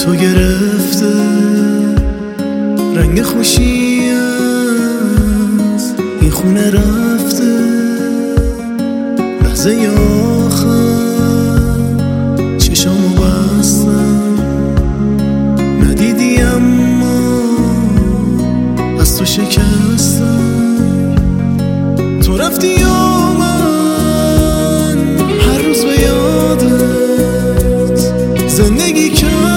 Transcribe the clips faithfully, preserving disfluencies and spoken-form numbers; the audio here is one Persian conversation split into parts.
تو گرفته رنگ خوشی از این خونه رفته. لحظه آخر چشامو بستم ندیدی اما از تو شکستم. تو رفتی یا من هر روز به یادت زندگی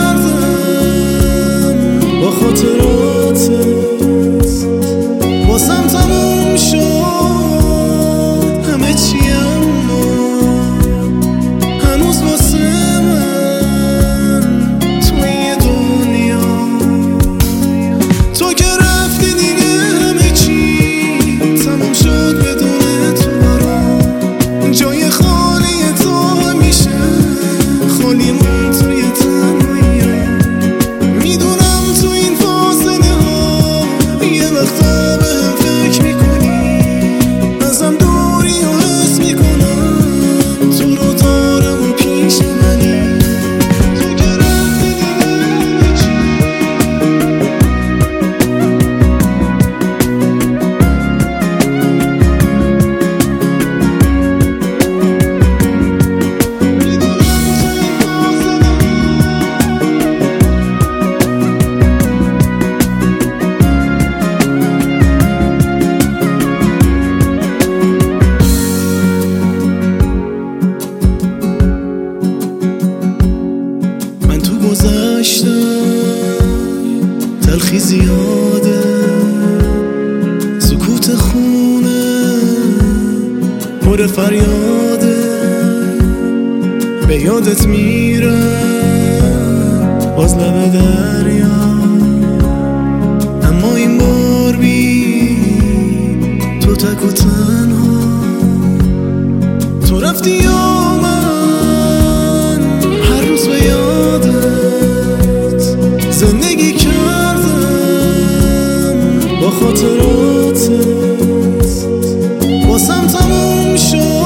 کردم با خاطراتت. واسم تموم شد همه چی اما هنوز واسه من توی دنیا. تو که رفتی دیگه همه چی تموم شد بدون تو برام. جای خالی تو همیشه خالی من توی تنهایی. میدونم تو این فاصله ها یه وقتا به هم فکر میکنی، ازم دوری و حس میکنم تو رو دارم و پیش منی. تو که رفتی دیگه همه چی تلخی زیاده، سکوت خونه پر فریاده. به یادت میرم باز لب دریا، اما این بار بی تو تک و تنها. تو رفتی یا من هر روز به یادت زندگی کردم با خاطراتت. واسم تموم شد